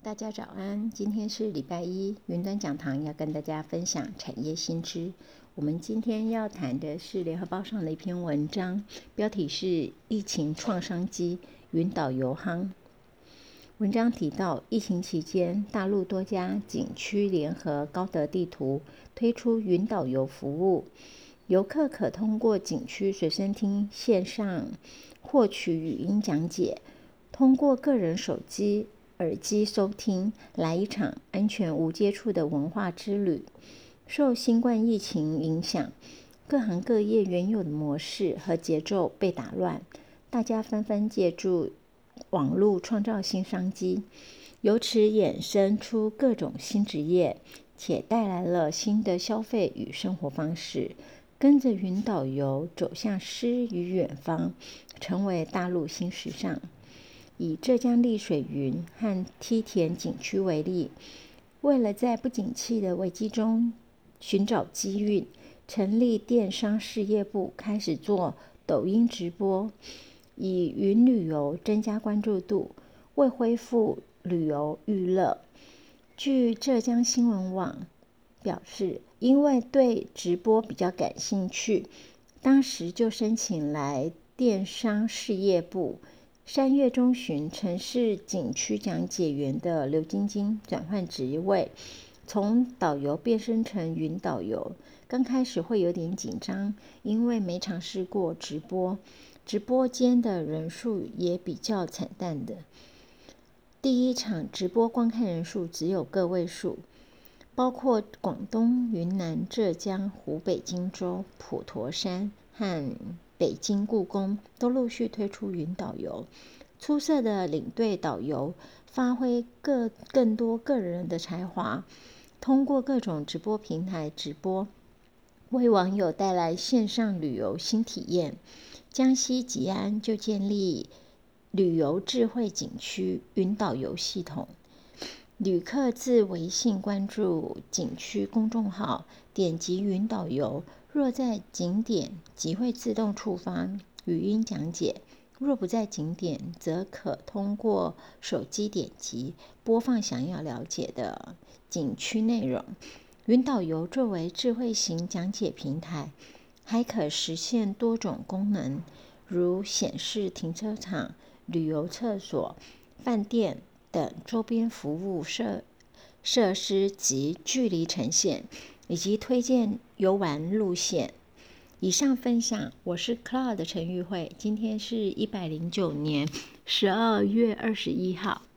大家早安，今天是礼拜一，云端讲堂要跟大家分享产业新知。我们今天要谈的是联合报上的一篇文章，标题是疫情创商机，云导游夯。文章提到，疫情期间，大陆多家景区联合高德地图推出云导游服务，游客可通过景区随身听线上获取语音讲解，通过个人手机耳机收听，来一场安全无接触的文化之旅。受新冠疫情影响，各行各业原有的模式和节奏被打乱，大家纷纷借助网络创造新商机，由此衍生出各种新职业，且带来了新的消费与生活方式。跟着云导游走向诗与远方，成为大陆新时尚。以浙江丽水云和梯田景区为例，为了在不景气的危机中寻找机遇，成立电商事业部，开始做抖音直播，以云旅游增加关注度，为恢复旅游娱乐。据浙江新闻网表示，因为对直播比较感兴趣，当时就申请来电商事业部。3月中旬，城市景区讲解员的刘晶晶转换职位，从导游变身成云导游。刚开始会有点紧张，因为没尝试过直播，直播间的人数也比较惨淡的。第一场直播观看人数只有个位数，包括广东、云南、浙江、湖北荆州、普陀山和北京故宫都陆续推出云导游。出色的领队导游发挥更多个人的才华，通过各种直播平台直播，为网友带来线上旅游新体验。江西吉安就建立旅游智慧景区云导游系统，旅客自微信关注景区公众号，点击云导游，若在景点即会自动触发语音讲解，若不在景点，则可通过手机点击播放想要了解的景区内容。云导游作为智慧型讲解平台，还可实现多种功能，如显示停车场、旅游厕所、饭店等周边服务设施及距离呈现，以及推荐游玩路线。以上分享，我是 Cloud 陈玉慧，今天是109年12月21号。